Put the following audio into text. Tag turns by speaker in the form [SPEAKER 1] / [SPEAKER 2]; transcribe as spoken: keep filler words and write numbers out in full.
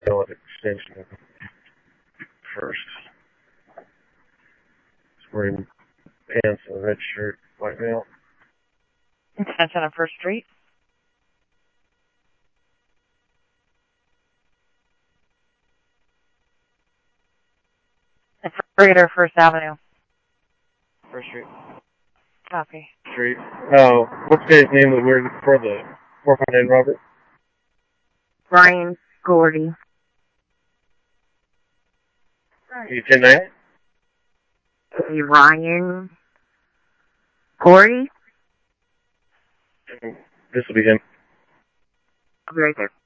[SPEAKER 1] What extension first? He's wearing pants and a red shirt, white male.
[SPEAKER 2] Extension of First Street. Freighter First Avenue.
[SPEAKER 1] First Street.
[SPEAKER 2] Copy.
[SPEAKER 1] Street. Oh, what's the guy's name that we're for the four five nine Robert?
[SPEAKER 3] Brian Gordy.
[SPEAKER 1] You ten nine?
[SPEAKER 3] Hey, Ryan Gordy?
[SPEAKER 1] This will be him.
[SPEAKER 3] I'll be right there.